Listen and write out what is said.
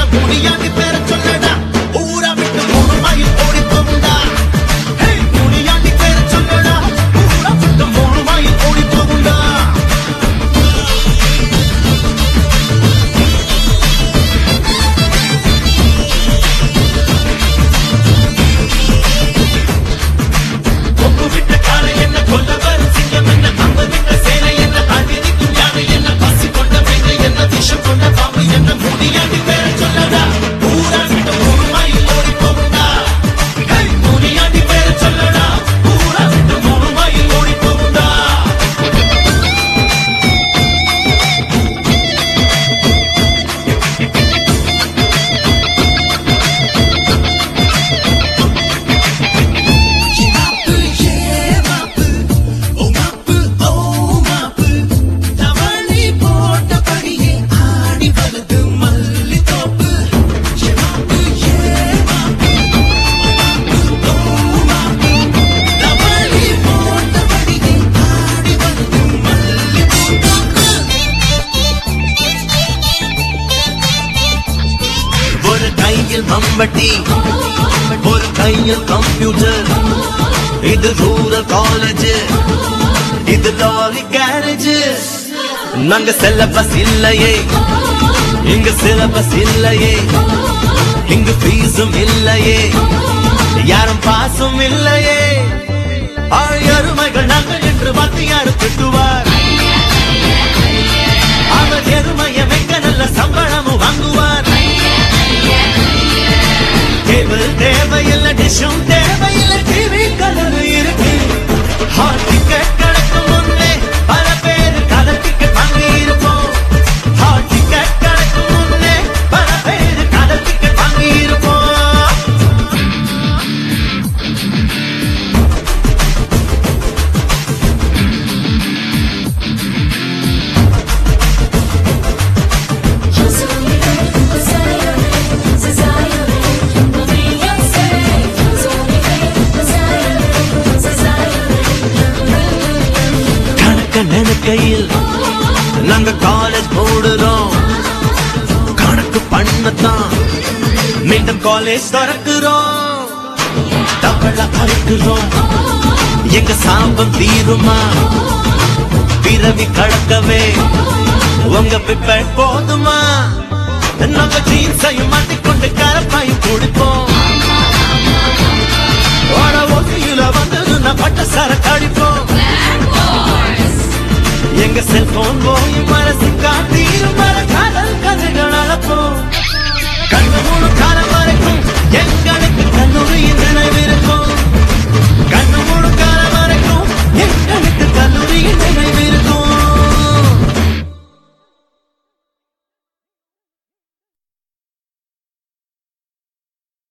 முனியாண்டி பேர சொல்லடா ஊரா விட்டு 3 மைல் ஓடி போகுண்டா முனியாண்டி பேர சொல்லடா ஊரா விட்டு 3 மைல் ஓடி போகுண்டா கொம்பு விட்ட காலை என்ன கொல்ல வரும் சிங்கம் என்ன அம்பு விட்ட சேனை என்ன அடிக்கும் யானை என்ன பசி கொண்ட வெங்கை என்ன விஷம் கொண்ட பாம்பு என்ன முனியாண்டி பேர சொல்லடா ஊரா விட்டு 3 மைல் ஓடி போகுண்டா முனியாண்டி பேர சொல்லடா ஊரா விட்டு 3 மைல் ஓடி போகுண்டா ஒரு கையில் மம்பட்டி ஒரு கையில் கம்ப்யூட்டர் இது ரூரல் காலேஜ் இது லாரி கேரேஜ் நாங்க சிலபஸ் இல்லையே இங்க சிலபஸ் இல்லையே இங்கு ஃபீஸும் இல்லையே யாரும் பாசும் இல்லையே எருமைகள் நாங்கள் என்று வாத்தியாரு திட்டுவார் அவர் எருமையை வைக்க நல்ல சம்பளமும் வாங்குவார் கேபிள் தேவையில்லை டிஷும் தேவையில்லை டிவி கலர் இருக்கு ஹால் டிக்கெட் கிடைக்கும் முன்னே பல பேர் கலர் டிக்கெட் வாங்கி இருப்போம் ஹால் டிக்கெட் கிடைக்கும் முன்னே பல பேர் கலர் டிக்கெட் வாங்கி இருப்போம் நினைக்கையில் நாங்க காலேஜ் போடுறோம் கணக்கு பண்ணத்தான் மீண்டும் காலேஜ் திறக்கிறோம் தவள அறுக்கிறோம் எங்க சாபம் தீருமா பிறவி கடக்கவே உங்க பிப்பட் போதுமா நாங்க ஜீன்ஸையும் மாட்டிக்கொண்டு கரப்பாயும் குடிப்போம் ஒசையில வந்து பட்ட சரக்கு அடிப்போம் எங்க செல்போன் போய் மனசு காட்டியும் மர காதல் கதைகள் அளப்போம் கண்ணு மூணு காலம் வரைக்கும் எங்களுக்கு கல்லூரியின் நினைவிருக்கும்